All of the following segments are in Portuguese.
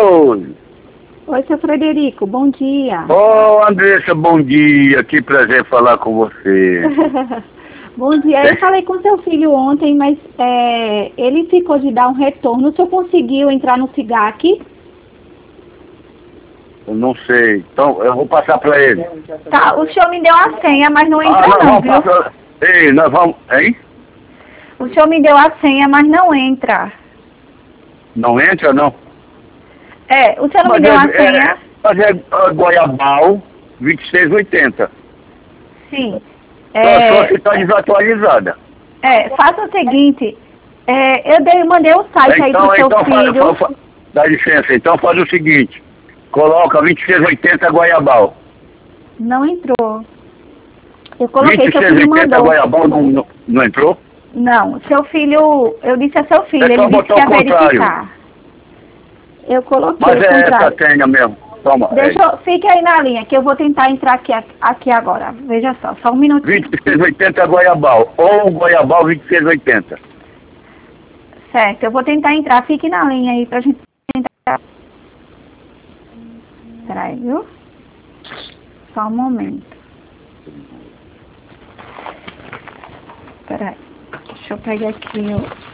Oi. Oi, seu Frederico, bom dia. Ô, Andressa, bom dia. Que prazer falar com você. Bom dia. Eu falei com seu filho ontem, mas ele ficou de dar um retorno. O senhor conseguiu entrar no SIGAC? Eu não sei. Então, eu vou passar para ele. Tá, o senhor me deu a senha, mas não entra nós não, vamos viu? passar. Ei, nós vamos... Hein? O senhor me deu a senha, mas não entra. Não entra, não? O senhor não me deu a senha? Mas é Goiabal 2680. Sim. Só que está desatualizada. Faça o seguinte, eu mandei o site aí pro seu filho. Dá licença, então faz o seguinte. Coloca 2680 Goiabal. Não entrou. Eu coloquei, seu filho 2680 mandou. Goiabal não entrou? Não, seu filho, eu disse a seu filho, É só ele disse botar que ia o contrário. verificar. Eu coloquei Mas o é essa contrário. senha mesmo. Toma. Fique aí na linha, que eu vou tentar entrar aqui agora. Veja só um minutinho. 2680 Goiabal. Ou Goiabal 2680. Certo, eu vou tentar entrar. Fique na linha aí pra gente tentar. Peraí, viu? Só um momento. Peraí. Deixa eu pegar aqui o...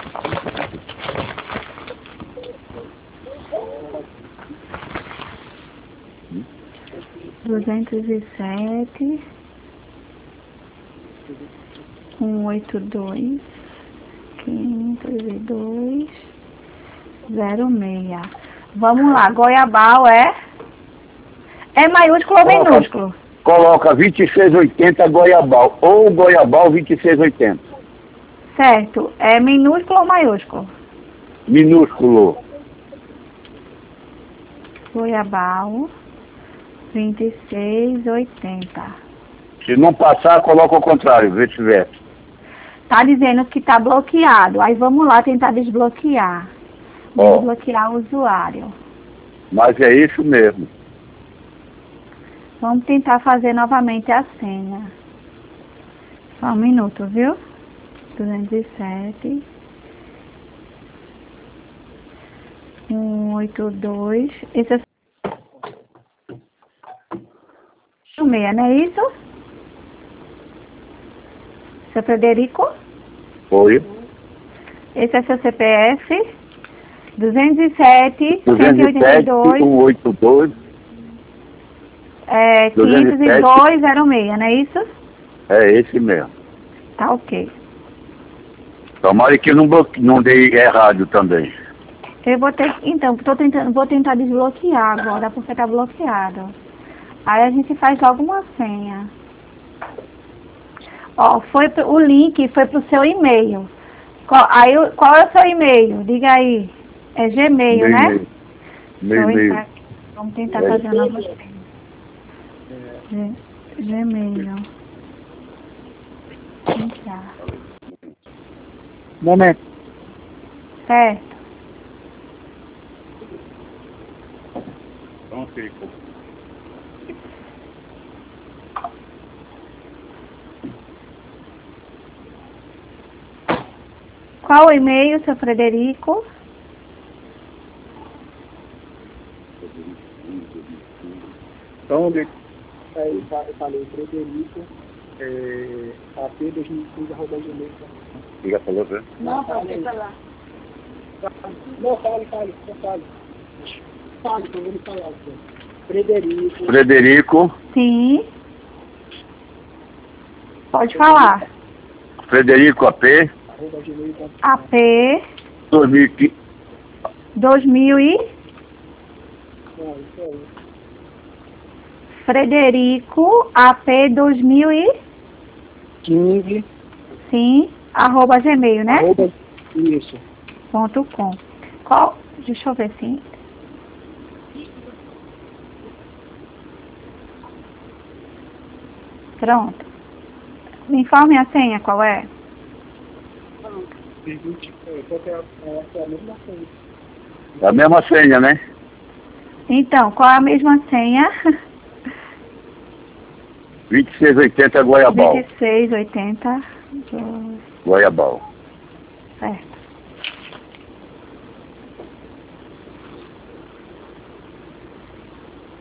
Duzentos e sete 182 502 06. Vamos lá, Goiabal é maiúsculo ou minúsculo? Coloca 2680 Goiabal ou Goiabal 2680. Certo, é minúsculo ou maiúsculo? Minúsculo. Goiabal 2680. Se não passar, coloca o contrário, vice-versa. Tá dizendo que tá bloqueado. Aí vamos lá tentar desbloquear. Desbloquear o usuário. Mas é isso mesmo. Vamos tentar fazer novamente a senha. Só um minuto, viu? 207 182. Esse é o 6, não é isso? Seu Frederico? Oi. Esse é seu CPF? 207 182 182 502 06, não é isso? É esse mesmo. Tá ok. Tomara que não dê errado também. Eu vou ter, então, vou tentar desbloquear agora, porque tá bloqueado. Aí a gente faz logo uma senha. Ó, o link foi pro seu e-mail. Qual é o seu e-mail? Diga aí. É Gmail, né? Gmail. Vamos tentar fazer uma nova senha. Gmail. Entrar. Momento. Certo. Pronto, Qual o e-mail, seu Frederico? Então, eu falei Frederico, AP2015@gmail. Liga pra você. Não, pode falar. Não, fale, que eu vou lhe falar. Frederico. Frederico. Sim. Pode falar. Frederico AP. AP 2015. 2000 e... Frederico AP 2015. Sim, @gmail, né? Isso. .com. Qual? Deixa eu ver sim. Pronto. Me informe a senha, qual é? É a mesma senha, né? Então, qual é a mesma senha? 2680 Goiabal. 2680. Goiabal. Certo.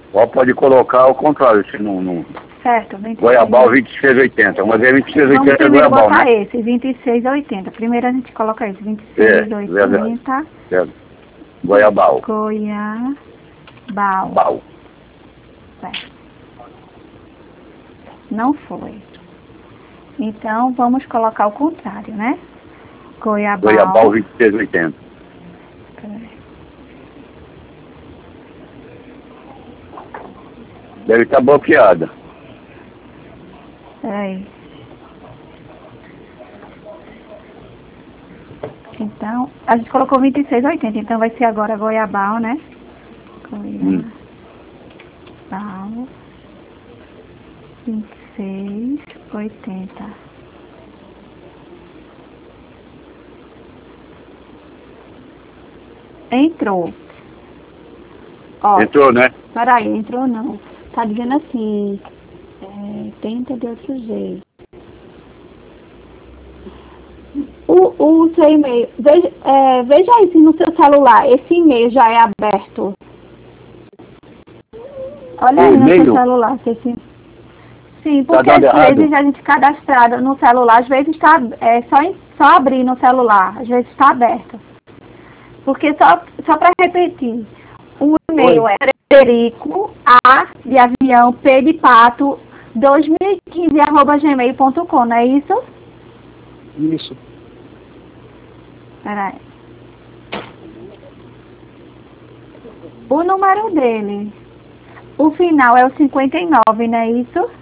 Ou pode colocar ao contrário, se não... Certo, 26. Goiabal 2680, mas é Vamos 2680 é primeiro Goiabal, botar né? esse, 26,80. Primeiro a gente coloca esse, Verdade. 26,80. Certo. Goiabal. Goiabal. Bal. Certo. Não foi. Então, vamos colocar o contrário, né? Goiabal. Goiabal 2680. Deve estar bloqueada. Peraí. Então, a gente colocou 26,80, então vai ser agora Goiabal, né? Goiabal 26,80. Entrou. Ó, Entrou, né? peraí, entrou não. Tá dizendo assim, tenta de outro jeito. O seu e-mail, veja aí se no seu celular esse e-mail já é aberto. Olha aí no seu celular. Se esse... Sim, porque às vezes a gente cadastrada no celular, às vezes está só abrir no celular, às vezes está aberto. Porque só para repetir, o e-mail é Frederico A de avião, P de pato, 2015@gmail.com, não é isso? Isso. Peraí. O número dele, o final é o 59, não é isso?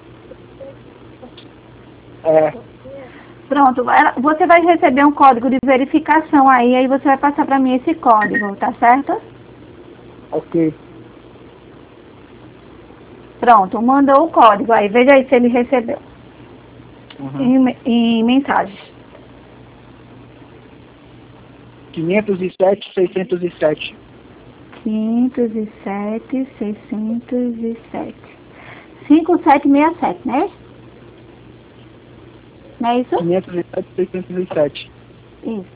É. Pronto, você vai receber um código de verificação aí você vai passar para mim esse código, tá certo? Ok. Pronto, mandou o código aí, veja aí se ele recebeu. Em mensagens. 507,607. 507,607. 5767, né? Não é isso? 507,607. Isso.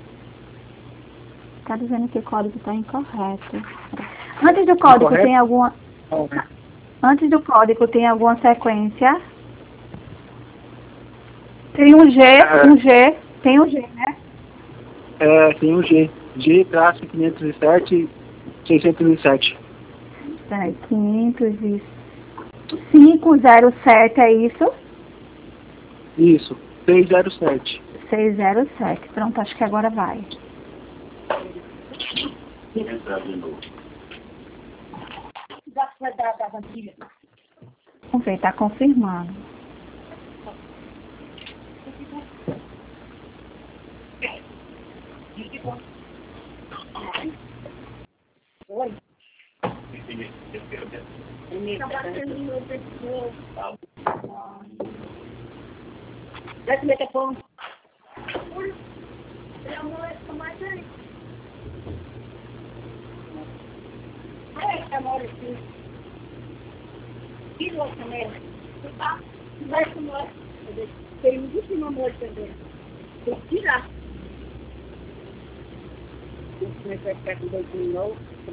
Tá dizendo que o código está incorreto. Antes do código Incorreto? tem alguma... Não, né? Antes do código tem alguma sequência? Tem um G, tem um G, né? Tem um G. G-507,607. Peraí, 507, é isso? Isso. 607. 607. Pronto, acho que agora vai. Vamos ver, tá confirmando. Oi. Vai comer telefone? Amor, aqui. Tira a câmera. Vai comer. Tem muitíssimo amor também. Tem que tirar. Vai ficar com 2 de novo.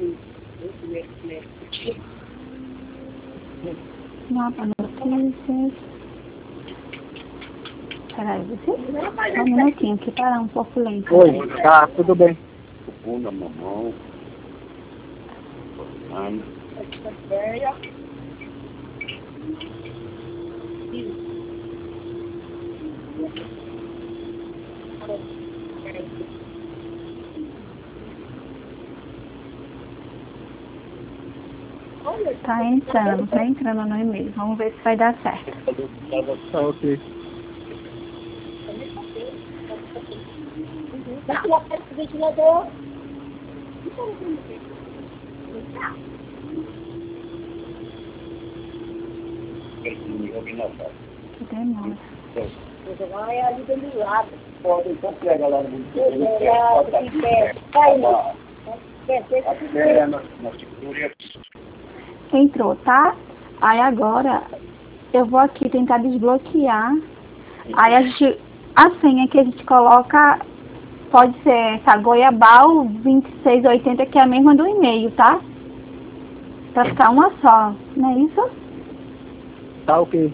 Mapa notícias. Peraí, você? Só um minutinho, que parar um pouco lento. Oi, tá, tudo bem. Bunda, mamão. Banana. Tá entrando no e-mail. Vamos ver se vai dar certo. Tá, ok. Vai colocar esse ventilador. Que demora. Você vai ali do lado. Pode, então pega lá no Entrou, tá? Aí agora eu vou aqui tentar desbloquear. Aí a senha que a gente coloca pode ser essa Goiabal 2680, que é a mesma do e-mail, tá? Pra ficar uma só, não é isso? Tá ok.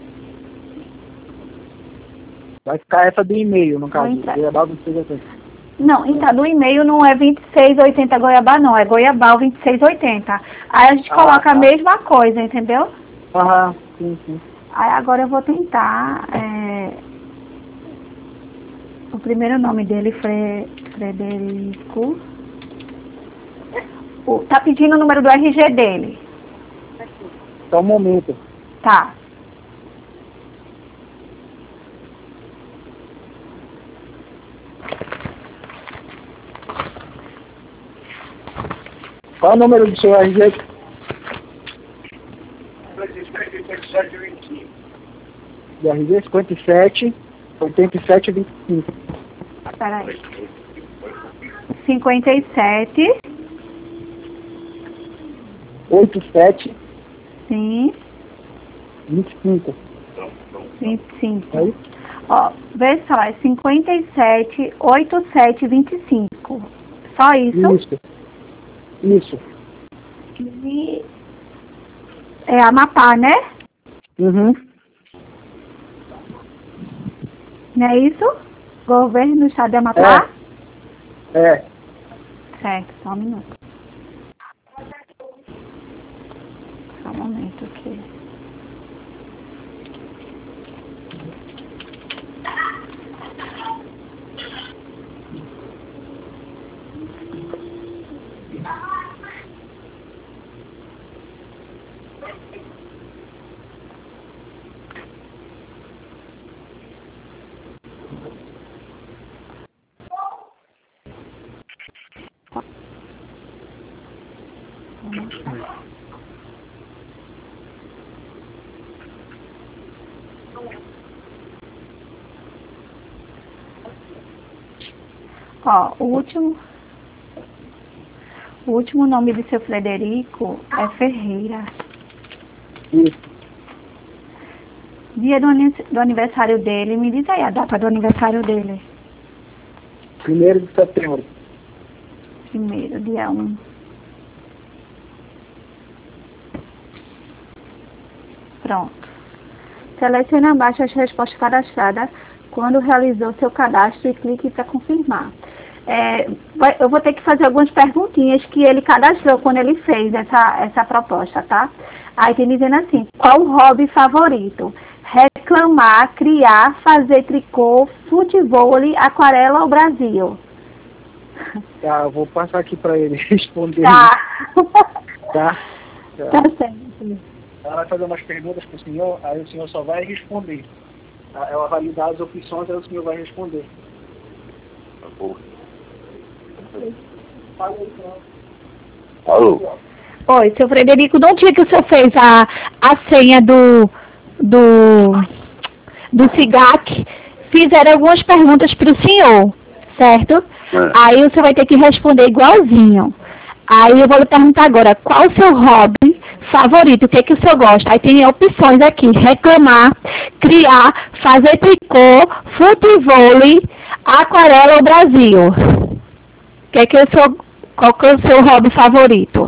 Vai ficar essa do e-mail, no caso. entrar. Goiabal 2680. Não, então do e-mail não é 2680 Goiabal, não. É Goiabal 2680. Aí a gente coloca tá. a mesma coisa, entendeu? Aham, sim, sim. Aí agora eu vou tentar... O primeiro nome dele, Frederico. Tá pedindo o número do RG dele. Só um momento. Tá. Qual é o número do seu RG? 5725. Do RG 57 87 25. Peraí. 57. 87 Sim. 25. 25. Aí? Ó, vê só, é 57, 87, 25. Só isso? Isso. Isso. E é Amapá, né? Uhum. Não é isso? Governo do estado de Amapá? É. Certo, só um minuto. Só um momento aqui. Ó, o último nome do seu Frederico é Ferreira. Isso. Dia do aniversário dele, me diz aí a data do aniversário dele. 1º de setembro. Primeiro, dia 1. Pronto. Selecione abaixo as respostas cadastradas quando realizou seu cadastro e clique para confirmar. Eu vou ter que fazer algumas perguntinhas que ele cadastrou quando ele fez essa proposta, tá? Aí tem dizendo assim, qual o hobby favorito? Reclamar, criar, fazer tricô, futevôlei, aquarela ou Brasil? Tá, eu vou passar aqui para ele responder. Tá. Tá? Tá certo. Ela vai fazer umas perguntas para o senhor, aí o senhor só vai responder. Ela vai lhe dar as opções, aí o senhor vai responder. Alô? Oi, seu Frederico, no dia que o senhor fez a senha do SIGAC, fizeram algumas perguntas para o senhor, certo? Aí o senhor vai ter que responder igualzinho. Aí eu vou lhe perguntar agora, qual o seu hobby favorito? O que o senhor gosta? Aí tem opções aqui, reclamar, criar, fazer tricô, futevôlei, aquarela ou Brasil. Qual que é o seu hobby favorito?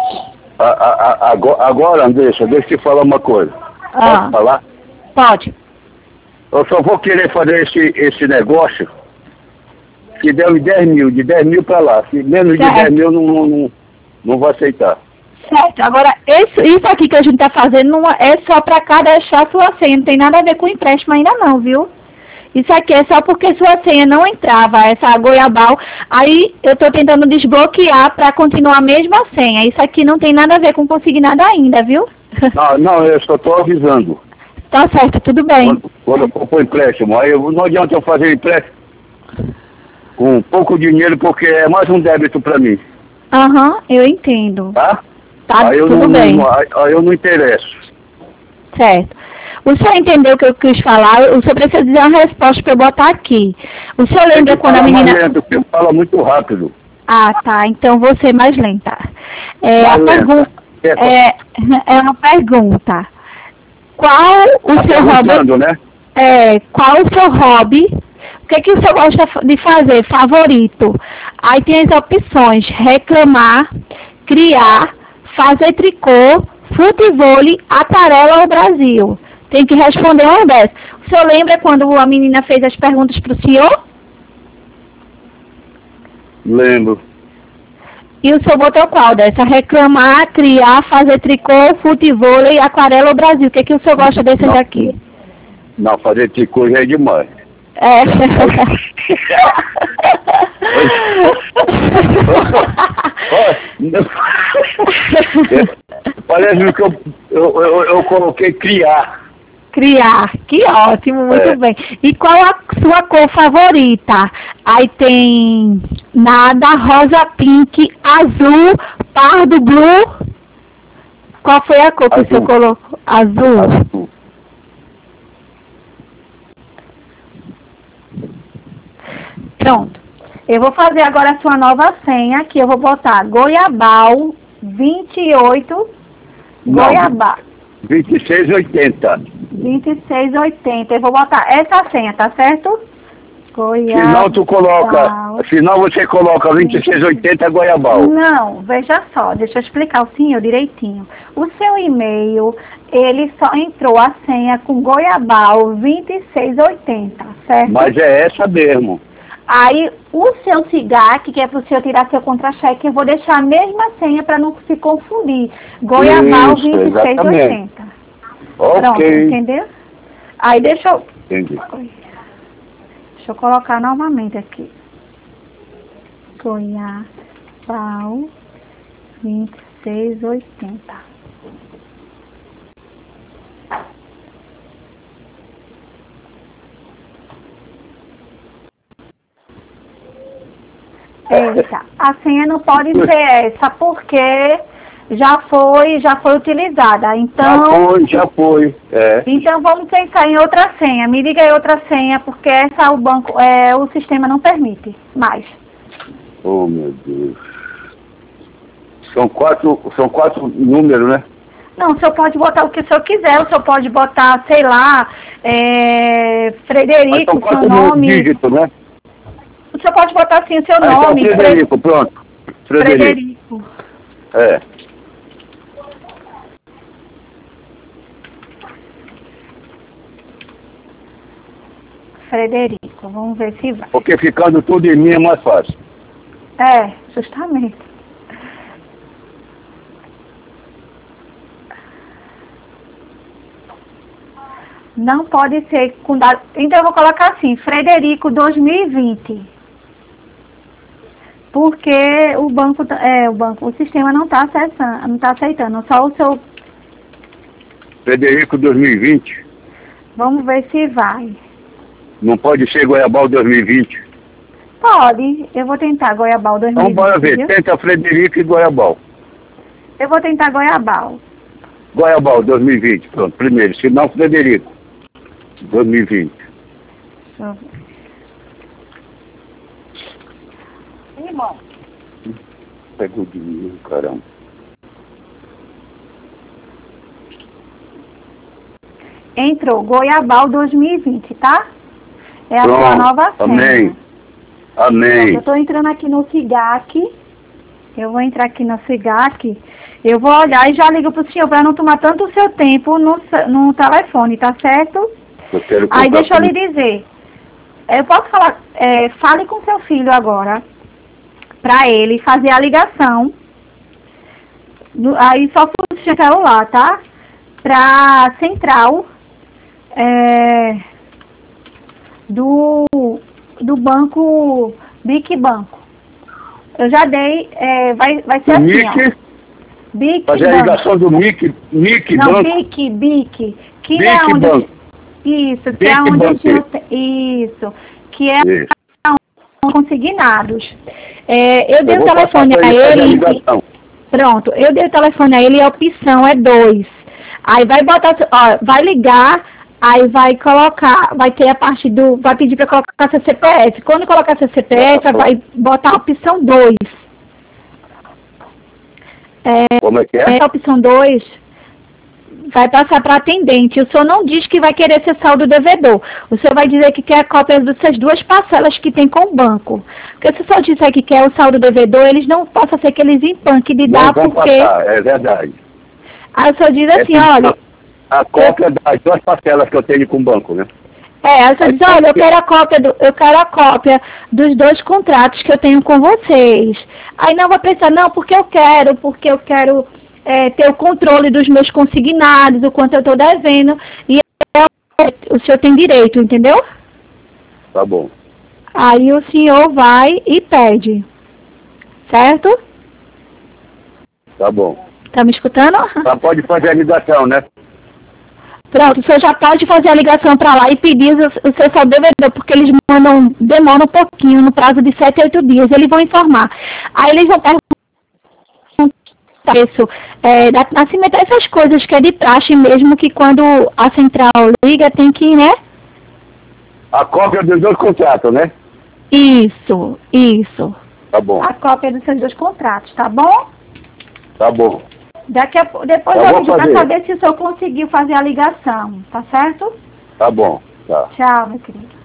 Agora, Andressa, deixa eu te falar uma coisa. Posso falar? Pode. Eu só vou querer fazer esse negócio se der os 10 mil, de 10 mil para lá. Se menos de 10 mil, não vou aceitar. Certo. Agora, isso aqui que a gente está fazendo não é só para cadastrar sua senha. Não tem nada a ver com empréstimo ainda não, viu? Isso aqui é só porque sua senha não entrava, essa Goiabal. Aí eu estou tentando desbloquear para continuar a mesma senha. Isso aqui não tem nada a ver com conseguir nada ainda, viu? Não, eu só estou avisando. Tá certo, tudo bem. Quando eu for pro empréstimo, aí não adianta eu fazer empréstimo com pouco dinheiro, porque é mais um débito para mim. Aham, eu entendo. Tá? Tá, aí tudo bem. Aí eu não interesso. Certo. O senhor entendeu o que eu quis falar? O senhor precisa dizer uma resposta para eu botar aqui. O senhor lembra quando a menina... Mais lento, porque fala muito rápido. Ah, tá. Então vou ser mais lenta. A pergunta é uma pergunta. Qual o seu hobby? Né? Qual o seu hobby? O que o senhor gosta de fazer? Favorito? Aí tem as opções: reclamar, criar, fazer tricô, futevôlei, aquarela ou Brasil? Tem que responder uma dessas. O senhor lembra quando a menina fez as perguntas para o senhor? Lembro. E o senhor botou qual dessa? Reclamar, criar, fazer tricô, futevôlei, aquarela ou Brasil? O que o senhor gosta desses aqui? Não, fazer tricô já é demais. É. Parece que eu coloquei criar. Criar, que ótimo, muito bem. E qual a sua cor favorita? Aí tem nada, rosa, pink, azul, pardo, blue. Qual foi a cor que o senhor colocou? Azul. Pronto. Eu vou fazer agora a sua nova senha, que eu vou botar Goiabal 28, Goiabal. 2680. 2680. Eu vou botar essa senha, tá certo? Goiabal. Senão tu coloca, senão você coloca 2680 Goiabal. Não, veja só, deixa eu explicar o senhor direitinho. O seu e-mail, ele só entrou a senha com Goiabal 2680, certo? Mas é essa mesmo. Aí, o seu SIGAC, que é para o senhor tirar seu contra-cheque, eu vou deixar a mesma senha para não se confundir. Goiabal 2680. Ok. Pronto, entendeu? Aí, deixa eu... Entendi. Deixa eu colocar novamente aqui. Goiabal 2680. Eita, a senha não pode ser essa, porque já foi utilizada. Então, Já foi. É. Então vamos pensar em outra senha. Me diga aí outra senha, porque essa o sistema não permite mais. Oh, meu Deus. São quatro números, né? Não, o senhor pode botar o que o senhor quiser. O senhor pode botar, sei lá, Frederico, são seu nome. Dígitos, né? O senhor pode botar assim o seu nome. Então, Frederico, pronto. Frederico. É. Frederico, vamos ver se vai. Porque ficando tudo em mim é mais fácil. É, justamente. Não pode ser com dado. Então eu vou colocar assim, Frederico 2020. Porque o sistema não está aceitando, só o seu. Frederico 2020. Vamos ver se vai. Não pode ser Goiabal 2020. Pode, eu vou tentar Goiabal 2020. Então bora ver, viu? tenta Frederico e Goiabal. Eu vou tentar Goiabal. Goiabal 2020, pronto, primeiro, se não Frederico 2020. Deixa eu ver. Irmão. Pegou de mim, caramba. Entrou Goiabal 2020, tá? É a Pronto, sua nova senha. amém. Amém. Eu estou entrando aqui no SIGAC. Eu vou entrar aqui no SIGAC. Eu vou olhar e já ligo para o senhor para não tomar tanto o seu tempo no telefone, tá certo? Aí deixa eu lhe dizer. Eu posso falar, fale com seu filho agora, para ele fazer a ligação. Aí só puxa o celular, tá? Para central do banco BIC Banco. Eu já dei, vai ser assim, Mic, ó. BIC fazer a ligação do Mic Não, Banco. BIC, que BIC é onde... Banco. Isso, que BIC é onde Banco. isso, que é Isso. consignados. Eu dei Eu o vou telefone passar a pra ele fazer a ele... ligação. Pronto, eu dei o telefone a ele e a opção é 2. Aí vai botar, ó, vai ligar, aí vai colocar, vai ter a parte do, vai pedir para colocar seu CPF. Quando colocar seu CPF, vai botar a opção 2. Como é que é? A opção 2 vai passar para atendente. O senhor não diz que vai querer ser saldo devedor. O senhor vai dizer que quer a cópia dessas 2 parcelas que tem com o banco. Porque se o senhor disser que quer o saldo devedor, eles não possa ser que eles empanquem de dar porque... Passar, é verdade. Aí o senhor diz assim, olha... A cópia das 2 parcelas que eu tenho com o banco, né? Aí o senhor diz, olha, eu quero a cópia dos 2 contratos que eu tenho com vocês. Aí não vai pensar, não, porque eu quero ter o controle dos meus consignados, o quanto eu estou devendo, e o senhor tem direito, entendeu? Tá bom. Aí o senhor vai e pede, certo? Tá bom. Tá me escutando? Tá, pode fazer a ligação, né? Pronto, o senhor já pode fazer a ligação para lá e pedir o seu saldo devedor, porque eles demoram um pouquinho, no prazo de 7 a 8 dias, eles vão informar. Aí eles vão perguntar isso, data de nascimento, essas coisas que é de praxe mesmo, que quando a central liga tem que, né? A cópia dos 2 contratos, né? Isso. Tá bom. A cópia dos seus 2 contratos, tá bom? Tá bom. Depois eu vou para saber se o senhor conseguiu fazer a ligação, tá certo? Tá bom, tá. Tchau, meu querido.